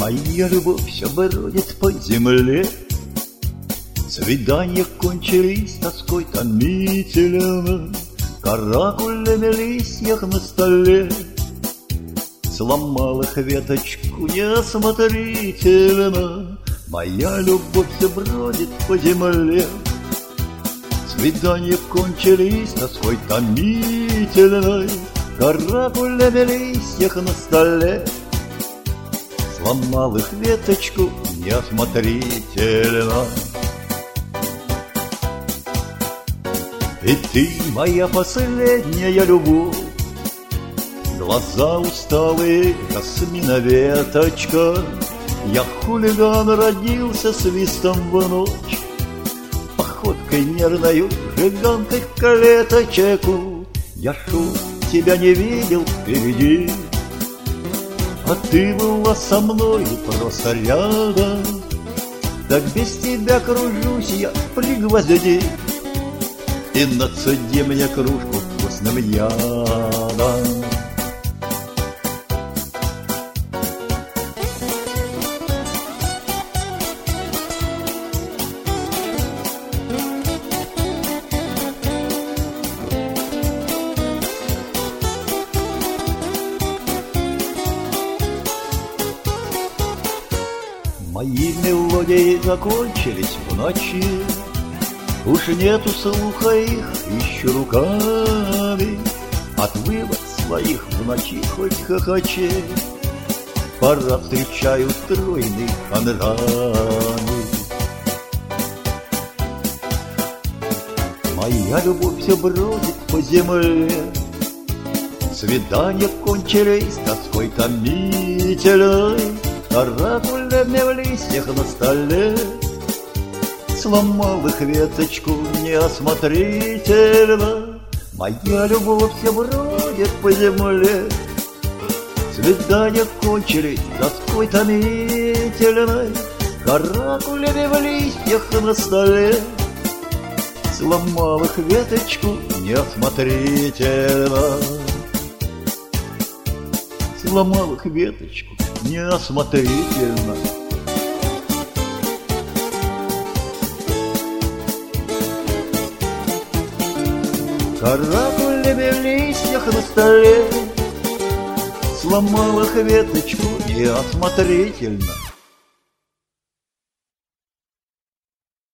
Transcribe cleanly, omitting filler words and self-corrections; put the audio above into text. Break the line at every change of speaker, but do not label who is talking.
Моя любовь все бродит по земле. Свидания кончились тоской томительно, каракуля на листьях на столе. Сломал их веточку неосмотрительно. Моя любовь все бродит по земле. Свидания кончились тоской томительной, каракуля на листьях на столе. Сломал их веточку неосмотрительно. И ты моя последняя любовь, глаза усталые, ясмина веточка. Я хулиган, родился свистом в ночь, походкой нервною, жиганкой в клеточку. Я шел, тебя не видел впереди, а ты была со мною просто рядом. Так без тебя кружусь я при гвозди, и нацеди мне кружку вкусным ядом. Мои мелодии закончились в ночи, уж нету слуха их, ищу руками от вывод своих в ночи хоть хохоче. Пора встречаю стройный панорами. Моя любовь все бродит по земле. Свидания кончились тоской томительной, каракулями в листьях на столе. Сломал их веточку неосмотрительно. Моя любовь все бродит по земле. Свидания кончились тоской томительной, каракулями в листьях на столе. Сломал их веточку неосмотрительно. Сломал их веточку неосмотрительно. Каракулями в листьях на столе. Сломал их веточку неосмотрительно.